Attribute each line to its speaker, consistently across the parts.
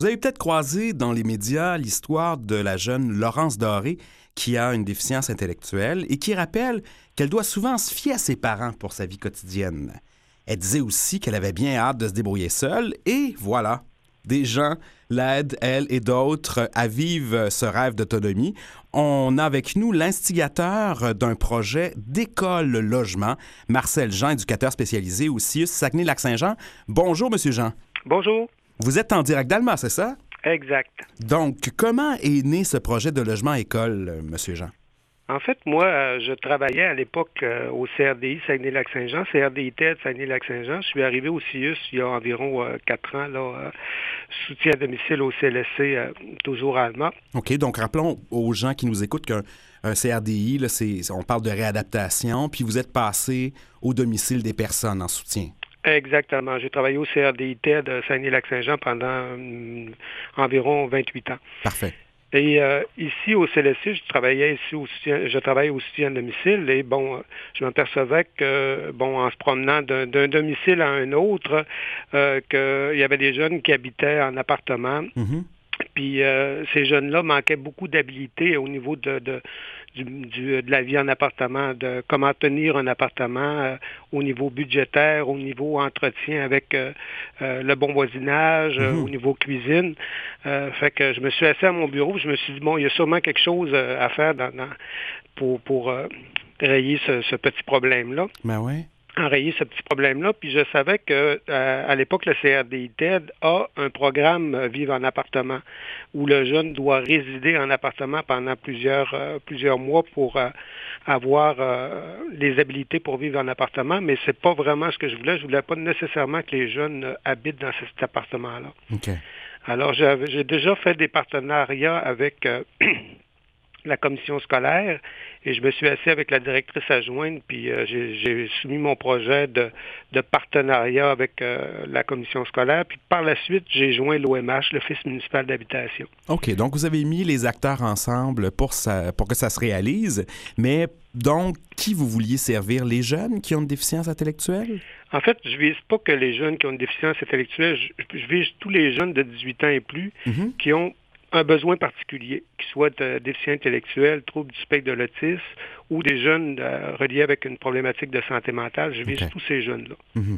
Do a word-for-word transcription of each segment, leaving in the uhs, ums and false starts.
Speaker 1: Vous avez peut-être croisé dans les médias l'histoire de la jeune Laurence Doré qui a une déficience intellectuelle et qui rappelle qu'elle doit souvent se fier à ses parents pour sa vie quotidienne. Elle disait aussi qu'elle avait bien hâte de se débrouiller seule et voilà, des gens l'aident, elle et d'autres, à vivre ce rêve d'autonomie. On a avec nous l'instigateur d'un projet d'école-logement, Marcel Jean, éducateur spécialisé au C I U S Saguenay-Lac-Saint-Jean. Bonjour, Monsieur Jean.
Speaker 2: Bonjour.
Speaker 1: Vous êtes en direct d'Alma, c'est ça?
Speaker 2: Exact.
Speaker 1: Donc, comment est né ce projet de logement-école, Monsieur Jean?
Speaker 2: En fait, moi, euh, je travaillais à l'époque euh, au C R D I Saguenay-Lac-Saint-Jean, C R D I T E D Saguenay-Lac-Saint-Jean. Je suis arrivé au C I U S il y a environ euh, quatre ans, là, euh, soutien à domicile au C L S C, euh, toujours à Alma.
Speaker 1: OK, donc rappelons aux gens qui nous écoutent qu'un un C R D I, là, c'est, on parle de réadaptation, puis vous êtes passé au domicile des personnes en soutien.
Speaker 2: Exactement. J'ai travaillé au C R D I T E D Saguenay-Lac-Saint-Jean pendant euh, environ vingt-huit ans.
Speaker 1: Parfait.
Speaker 2: Et euh, ici, au C L S C, je travaillais ici au soutien, je travaillais au soutien à domicile et bon, je m'apercevais que, bon, en se promenant d'un, d'un domicile à un autre, euh, qu'il y avait des jeunes qui habitaient en appartement.
Speaker 1: Mm-hmm.
Speaker 2: Puis euh, ces jeunes-là manquaient beaucoup d'habileté au niveau de, de, du, du, de la vie en appartement, de comment tenir un appartement euh, au niveau budgétaire, au niveau entretien avec euh, euh, le bon voisinage, euh,
Speaker 1: Mm-hmm.
Speaker 2: au niveau cuisine. Euh, fait que je me suis assis à mon bureau, je me suis dit, bon, il y a sûrement quelque chose euh, à faire dans, dans, pour, pour euh, rayer ce, ce petit problème-là.
Speaker 1: Ben oui.
Speaker 2: enrayer ce petit problème-là. Puis je savais que euh, à l'époque, le C R D I T E D a un programme euh, Vivre en appartement où le jeune doit résider en appartement pendant plusieurs euh, plusieurs mois pour euh, avoir euh, les habilités pour vivre en appartement, mais c'est pas vraiment ce que je voulais. Je voulais pas nécessairement que les jeunes euh, habitent dans cet appartement-là.
Speaker 1: OK.
Speaker 2: Alors, j'avais, j'ai déjà fait des partenariats avec euh, la commission scolaire et je me suis assis avec la directrice adjointe puis euh, j'ai, j'ai soumis mon projet de, de partenariat avec euh, la commission scolaire. Puis par la suite, j'ai joint l'O M H, l'Office municipal d'habitation.
Speaker 1: OK, donc vous avez mis les acteurs ensemble pour, ça, pour que ça se réalise, mais donc, qui vous vouliez servir? Les jeunes qui ont une déficience intellectuelle?
Speaker 2: En fait, je vise pas que les jeunes qui ont une déficience intellectuelle, je, je vise tous les jeunes de dix-huit ans et plus mm-hmm. qui ont un besoin particulier, qu'ils soient de déficient intellectuel, trouble du spectre de l'autisme ou des jeunes euh, reliés avec une problématique de santé mentale. Je vise okay. tous ces jeunes-là. Mm-hmm.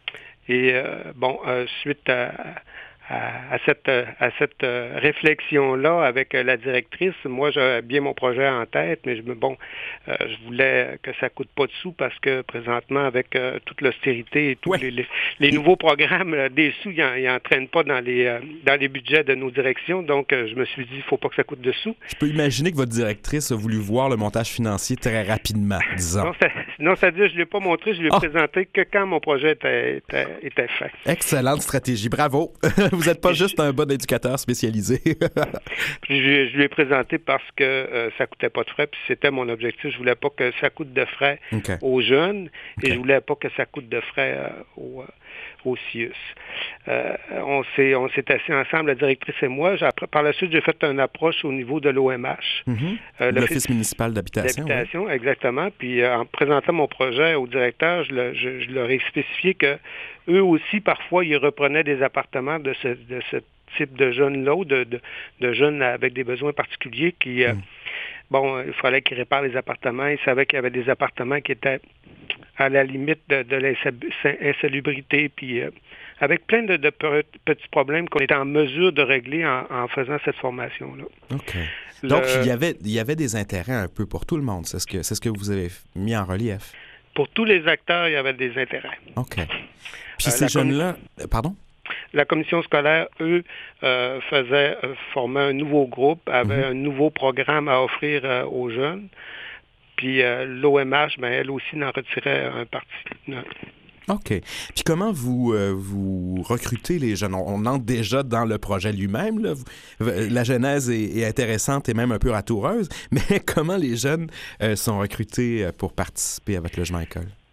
Speaker 2: Et euh, bon, euh, suite à, à, à cette, à cette euh, réflexion-là avec euh, la directrice, moi, j'avais bien mon projet en tête, mais je me bon, euh, je voulais que ça coûte pas de sous parce que présentement, avec euh, toute l'austérité et tous ouais. les, les, les nouveaux programmes, euh, des sous, ils n'entraînent pas dans les, euh, dans les budgets de nos directions. Donc, euh, je me suis dit, il ne faut pas que ça coûte de sous.
Speaker 1: Je peux imaginer que votre directrice a voulu voir le montage financier très rapidement, disons.
Speaker 2: Non, ça, non, c'est-à-dire, je ne l'ai pas montré, je l'ai oh. présenté que quand mon projet était, était, était fait.
Speaker 1: Excellente stratégie, bravo! Vous n'êtes pas juste un bon éducateur spécialisé.
Speaker 2: Puis je, je lui ai présenté parce que euh, ça ne coûtait pas de frais, puis c'était mon objectif. Je ne voulais pas que ça coûte de frais okay. aux jeunes okay. et je ne voulais pas que ça coûte de frais euh, aux, euh, au C I U S. Euh, on, s'est, on s'est assis ensemble, la directrice et moi. J'ai, par la suite, j'ai fait une approche au niveau de l'O M H.
Speaker 1: Mm-hmm. Euh, L'Office, L'Office municipal d'habitation.
Speaker 2: D'habitation,
Speaker 1: oui.
Speaker 2: Exactement. Puis euh, en présentant mon projet au directeur, je, le, je, je leur ai spécifié que eux aussi, parfois, ils reprenaient des appartements de ce, de ce type de jeunes-là, ou de, de, de jeunes avec des besoins particuliers qui, euh, mm. bon, il fallait qu'ils réparent les appartements. Ils savaient qu'il y avait des appartements qui étaient à la limite de, de l'insalubrité, puis euh, avec plein de, de petits problèmes qu'on était en mesure de régler en, en faisant cette formation-là.
Speaker 1: OK. Le... Donc, il y avait, il y avait des intérêts un peu pour tout le monde. C'est ce que, c'est ce que vous avez mis en relief.
Speaker 2: Pour tous les acteurs, il y avait des intérêts.
Speaker 1: OK. Puis euh, ces jeunes-là... Com... Pardon?
Speaker 2: La commission scolaire, eux, euh, faisaient euh, former un nouveau groupe, avaient mm-hmm. un nouveau programme à offrir euh, aux jeunes. Puis euh, l'O M H, ben, elle aussi, n'en retirait un parti. Non.
Speaker 1: OK. Puis comment vous, euh, vous recrutez les jeunes? On, on entre déjà dans le projet lui-même. Là. La genèse est, est intéressante et même un peu ratoureuse, mais comment les jeunes euh, sont recrutés pour participer à votre logement école?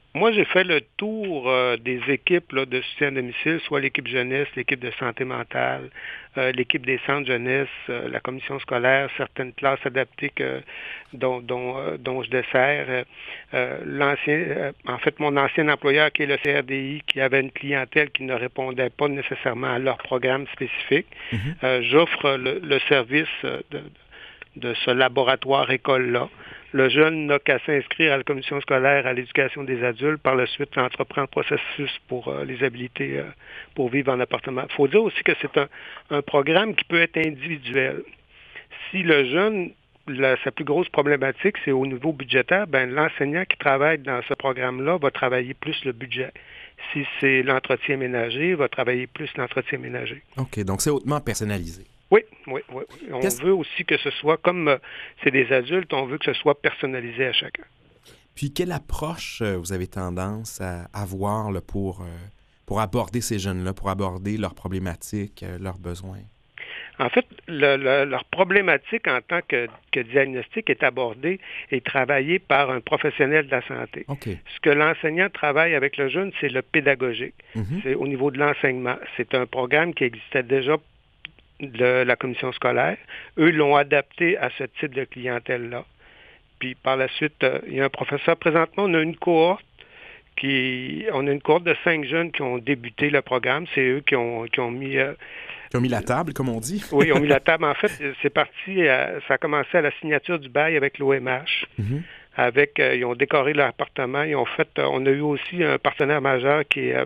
Speaker 2: Moi, j'ai fait le tour euh, des équipes là, de soutien à domicile, soit l'équipe jeunesse, l'équipe de santé mentale, euh, l'équipe des centres jeunesse, euh, la commission scolaire, certaines classes adaptées que, dont, dont, euh, dont je desserre. Euh, l'ancien, euh, en fait, mon ancien employeur, qui est le C R D I, qui avait une clientèle qui ne répondait pas nécessairement à leur programme spécifique. Mm-hmm. Euh, j'offre le, le service de, de ce laboratoire école-là. Le jeune n'a qu'à s'inscrire à la commission scolaire à l'éducation des adultes. Par la suite, entreprend le processus pour euh, les habiliter euh, pour vivre en appartement. Il faut dire aussi que c'est un, un programme qui peut être individuel. Si le jeune, la, sa plus grosse problématique, c'est au niveau budgétaire, ben l'enseignant qui travaille dans ce programme-là va travailler plus le budget. Si c'est l'entretien ménager, va travailler plus l'entretien ménager.
Speaker 1: OK, donc c'est hautement personnalisé.
Speaker 2: Oui, oui, oui. On Qu'est-ce... veut aussi que ce soit, comme euh, c'est des adultes, on veut que ce soit personnalisé à chacun.
Speaker 1: Puis, quelle approche euh, vous avez tendance à avoir là, pour, euh, pour aborder ces jeunes-là, pour aborder leurs problématiques, euh, leurs besoins?
Speaker 2: En fait, le, le, leur problématique en tant que, que diagnostic est abordée et travaillée par un professionnel de la santé.
Speaker 1: Okay.
Speaker 2: Ce que l'enseignant travaille avec le jeune, c'est le pédagogique. Mm-hmm. C'est au niveau de l'enseignement. C'est un programme qui existait déjà de la commission scolaire. Eux l'ont adapté à ce type de clientèle-là. Puis par la suite, euh, il y a un professeur. Présentement, on a une cohorte qui, on a une cohorte de cinq jeunes qui ont débuté le programme. C'est eux qui ont, qui ont mis... Euh,
Speaker 1: qui ont mis la table, comme on dit.
Speaker 2: Oui, ils ont mis la table. En fait, c'est parti, à, ça a commencé à la signature du bail avec l'O M H. Mm-hmm. Avec, euh, ils ont décoré leur appartement. Ils ont fait, euh, on a eu aussi un partenaire majeur qui est... Euh,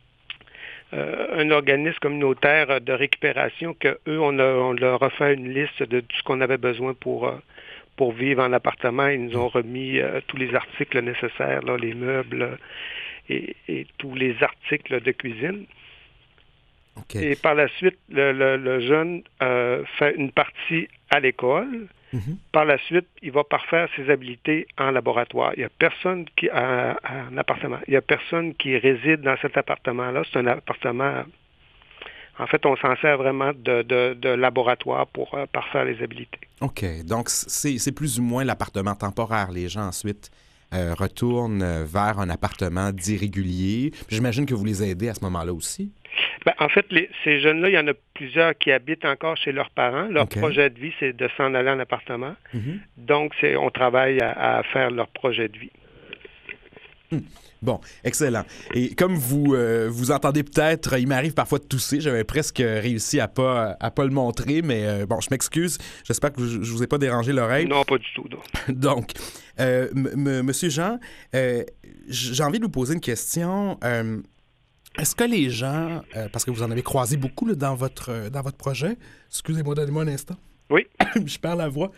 Speaker 2: Euh, un organisme communautaire de récupération que eux, on, a, on leur a fait une liste de tout ce qu'on avait besoin pour, euh, pour vivre en appartement. Ils nous ont remis euh, tous les articles nécessaires, là, les meubles et, et tous les articles de cuisine.
Speaker 1: Okay.
Speaker 2: Et par la suite, le, le, le jeune euh, fait une partie à l'école. Mm-hmm. Par la suite, il va parfaire ses habiletés en laboratoire. Il n'y a personne qui a un appartement. Il n'y a personne qui réside dans cet appartement-là. C'est un appartement... En fait, on s'en sert vraiment de, de, de laboratoire pour euh, parfaire les habiletés.
Speaker 1: OK. Donc, c'est, c'est plus ou moins l'appartement temporaire. Les gens, ensuite, euh, retournent vers un appartement dit régulier. Puis j'imagine que vous les aidez à ce moment-là aussi.
Speaker 2: Ben, en fait, les, ces jeunes-là, il y en a plusieurs qui habitent encore chez leurs parents. Leur okay. projet de vie, c'est de s'en aller en appartement. Mm-hmm. Donc, c'est, on travaille à, à faire leur projet de vie.
Speaker 1: Mmh. Bon, excellent. Et comme vous euh, vous entendez peut-être, il m'arrive parfois de tousser. J'avais presque réussi à pas à pas le montrer, mais euh, bon, je m'excuse. J'espère que je, je vous ai pas dérangé l'oreille.
Speaker 2: Non, pas du tout. Non.
Speaker 1: Donc, euh, m- m- Monsieur Jean, euh, j'ai envie de vous poser une question. Euh, Est-ce que les gens, euh, parce que vous en avez croisé beaucoup là, dans votre euh, dans votre projet, excusez-moi, donnez-moi un instant.
Speaker 2: Oui.
Speaker 1: Je perds la voix.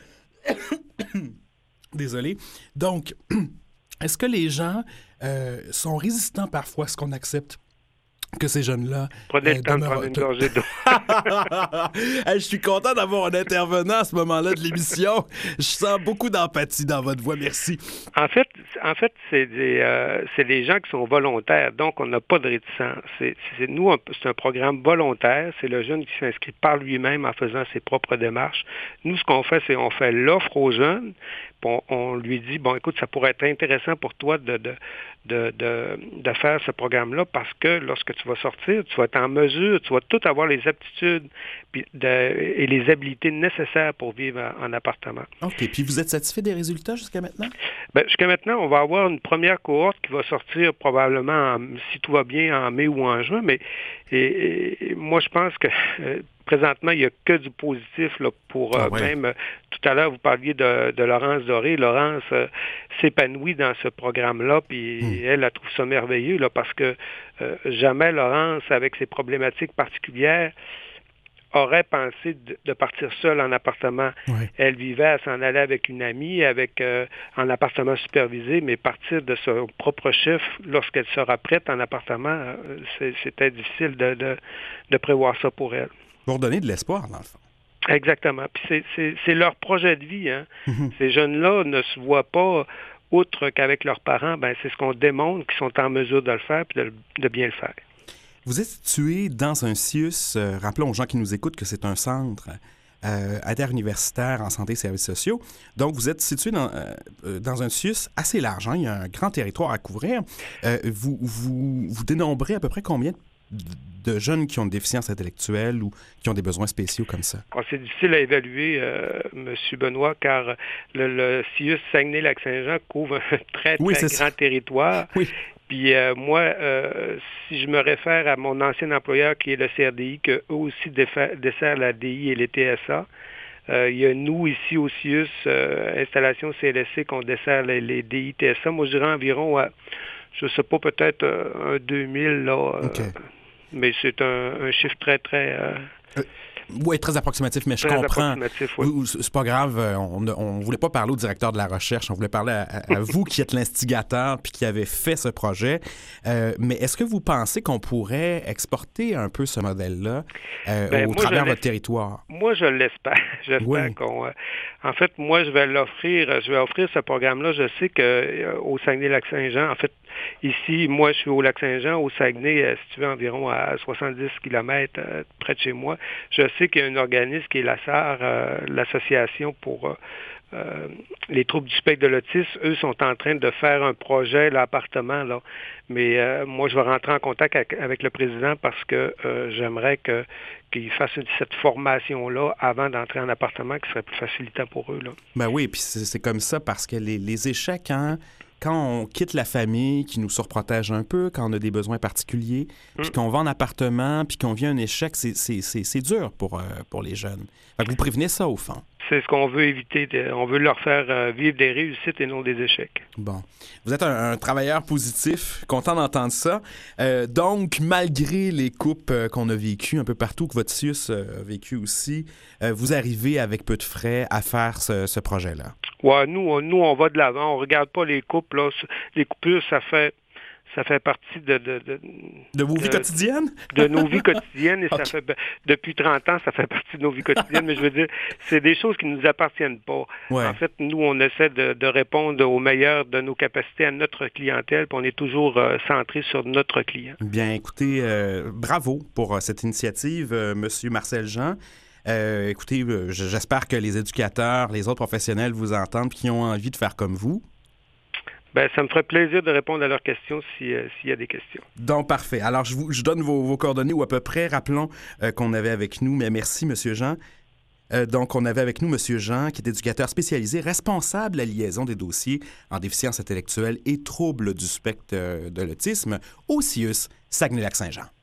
Speaker 1: Désolé. Donc, est-ce que les gens euh, sont résistants parfois à ce qu'on accepte que ces jeunes-là...
Speaker 2: Prenez euh, le temps demeurent... de prendre une gorgée d'eau.
Speaker 1: Hey, je suis content d'avoir un intervenant à ce moment-là de l'émission. Je sens beaucoup d'empathie dans votre voix. Merci.
Speaker 2: En fait, en fait c'est des, euh, c'est des gens qui sont volontaires, donc on n'a pas de réticence. C'est, c'est, nous, c'est un programme volontaire. C'est le jeune qui s'inscrit par lui-même en faisant ses propres démarches. Nous, ce qu'on fait, c'est on fait l'offre aux jeunes. On, on lui dit, bon, écoute, ça pourrait être intéressant pour toi de, de, de, de, de faire ce programme-là parce que lorsque tu vas sortir, tu vas être en mesure, tu vas tout avoir les aptitudes puis de, et les habiletés nécessaires pour vivre en, en appartement.
Speaker 1: OK. Puis vous êtes satisfait des résultats jusqu'à maintenant?
Speaker 2: Bien, jusqu'à maintenant, on va avoir une première cohorte qui va sortir probablement, en, si tout va bien, en mai ou en juin, mais et, et, moi, je pense que... Euh, présentement, il n'y a que du positif là, pour euh, ah ouais. même... Euh, tout à l'heure, vous parliez de, de Laurence Doré. Laurence euh, s'épanouit dans ce programme-là, puis mmh. elle, elle trouve ça merveilleux là, parce que euh, jamais Laurence, avec ses problématiques particulières, aurait pensé de, de partir seule en appartement. Ouais. Elle vivait à s'en aller avec une amie, avec euh, en appartement supervisé, mais partir de son propre chef lorsqu'elle sera prête en appartement, euh, c'est, c'était difficile de, de, de prévoir ça pour elle.
Speaker 1: Pour donner de l'espoir, dans le fond.
Speaker 2: Exactement. Puis c'est, c'est, c'est leur projet de vie. Hein. Mm-hmm. Ces jeunes-là ne se voient pas, outre qu'avec leurs parents, ben c'est ce qu'on démontre qu'ils sont en mesure de le faire et de, de bien le faire.
Speaker 1: Vous êtes situé dans un C I U S, euh, rappelons aux gens qui nous écoutent que c'est un centre euh, interuniversitaire en santé et services sociaux. Donc, vous êtes situé dans, euh, dans un C I U S assez large. Hein? Il y a un grand territoire à couvrir. Euh, vous, vous, vous dénombrez à peu près combien de jeunes qui ont une déficience intellectuelle ou qui ont des besoins spéciaux comme ça?
Speaker 2: Alors, c'est difficile à évaluer, euh, M. Benoît, car le, le C I U S Saguenay-Lac-Saint-Jean couvre un très, très
Speaker 1: oui,
Speaker 2: grand
Speaker 1: ça.
Speaker 2: territoire.
Speaker 1: Oui.
Speaker 2: Puis euh, moi, euh, si je me réfère à mon ancien employeur qui est le C R D I, qu'eux aussi desserrent la D I et les T S A, euh, il y a nous ici au C I U S, euh, installation C L S C, qu'on dessert les, les D I T S A. Moi, je dirais environ, à, je ne sais pas, peut-être euh, un deux mille, là. Euh,
Speaker 1: okay.
Speaker 2: Mais c'est un, un chiffre très, très... Euh,
Speaker 1: euh, oui, très approximatif, mais je
Speaker 2: très
Speaker 1: comprends.
Speaker 2: Oui.
Speaker 1: C'est pas grave, on ne voulait pas parler au directeur de la recherche, on voulait parler à, à, à vous qui êtes l'instigateur puis qui avez fait ce projet. Euh, mais est-ce que vous pensez qu'on pourrait exporter un peu ce modèle-là euh,
Speaker 2: ben,
Speaker 1: au
Speaker 2: moi,
Speaker 1: travers de votre territoire?
Speaker 2: Moi, je l'espère. J'espère oui. qu'on... Euh, en fait, moi, je vais l'offrir, je vais offrir ce programme-là. Je sais qu'au euh, Saguenay-Lac-Saint-Jean, en fait, ici, moi, je suis au Lac-Saint-Jean, au Saguenay, euh, situé environ à soixante-dix kilomètres euh, près de chez moi. Je sais qu'il y a un organisme qui est l'A S A R, euh, l'Association pour euh, euh, les troubles du spectre de l'autisme. Eux sont en train de faire un projet, l'appartement, là. Mais euh, moi, je vais rentrer en contact avec, avec le président parce que euh, j'aimerais que, qu'ils fassent une, cette formation-là avant d'entrer en appartement, qui serait plus facilitant pour eux, là.
Speaker 1: Ben oui, puis c'est, c'est comme ça parce que les, les échecs, hein, quand on quitte la famille qui nous surprotège un peu, quand on a des besoins particuliers, puis mm. qu'on va en appartement, puis qu'on vit un échec, c'est, c'est, c'est, c'est dur pour, euh, pour les jeunes. Fait que vous prévenez ça, au fond.
Speaker 2: C'est ce qu'on veut éviter. De, on veut leur faire euh, vivre des réussites et non des échecs.
Speaker 1: Bon. Vous êtes un, un travailleur positif, content d'entendre ça. Euh, donc, malgré les coupes euh, qu'on a vécues un peu partout, que votre C I U S euh, a vécu aussi, euh, vous arrivez avec peu de frais à faire ce, ce projet-là.
Speaker 2: Ouais, nous, on, nous, on va de l'avant. On regarde pas les coupes, là. Les coupures, ça fait... Ça fait partie de... De, de,
Speaker 1: de vos
Speaker 2: de,
Speaker 1: vies quotidiennes?
Speaker 2: De nos vies quotidiennes. Et
Speaker 1: okay.
Speaker 2: ça fait, depuis trente ans, ça fait partie de nos vies quotidiennes. Mais je veux dire, c'est des choses qui ne nous appartiennent pas.
Speaker 1: Ouais.
Speaker 2: En fait, nous, on essaie de, de répondre au meilleur de nos capacités à notre clientèle, puis on est toujours euh, centré sur notre client.
Speaker 1: Bien, écoutez, euh, bravo pour euh, cette initiative, euh, M. Marcel Jean. Euh, écoutez, euh, j'espère que les éducateurs, les autres professionnels vous entendent et qui ont envie de faire comme vous.
Speaker 2: Ben, ça me ferait plaisir de répondre à leurs questions si, euh, s'il y a des questions.
Speaker 1: Donc, parfait. Alors, je vous je donne vos, vos coordonnées ou à peu près. Rappelons euh, qu'on avait avec nous, mais merci, M. Jean. Euh, donc, on avait avec nous M. Jean, qui est éducateur spécialisé, responsable de la liaison des dossiers en déficience intellectuelle et troubles du spectre de l'autisme au C I U S Saguenay-Lac-Saint-Jean.